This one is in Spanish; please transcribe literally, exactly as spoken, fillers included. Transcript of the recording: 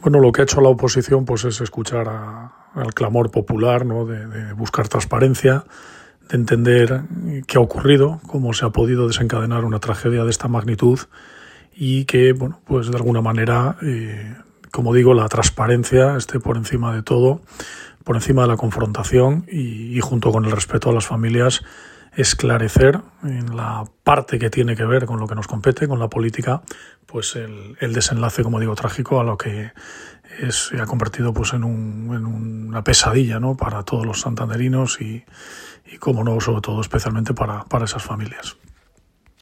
Bueno, lo que ha hecho la oposición pues es escuchar a, al clamor popular, ¿no? de, de buscar transparencia, de entender qué ha ocurrido, cómo se ha podido desencadenar una tragedia de esta magnitud y que, bueno, pues de alguna manera, eh, como digo, la transparencia esté por encima de todo, por encima de la confrontación y, y junto con el respeto a las familias, esclarecer en la parte que tiene que ver con lo que nos compete, con la política, pues el, el desenlace, como digo, trágico a lo que es, se ha convertido pues en, un, en una pesadilla, ¿no? Para todos los santanderinos y, y, como no, sobre todo especialmente para, para esas familias.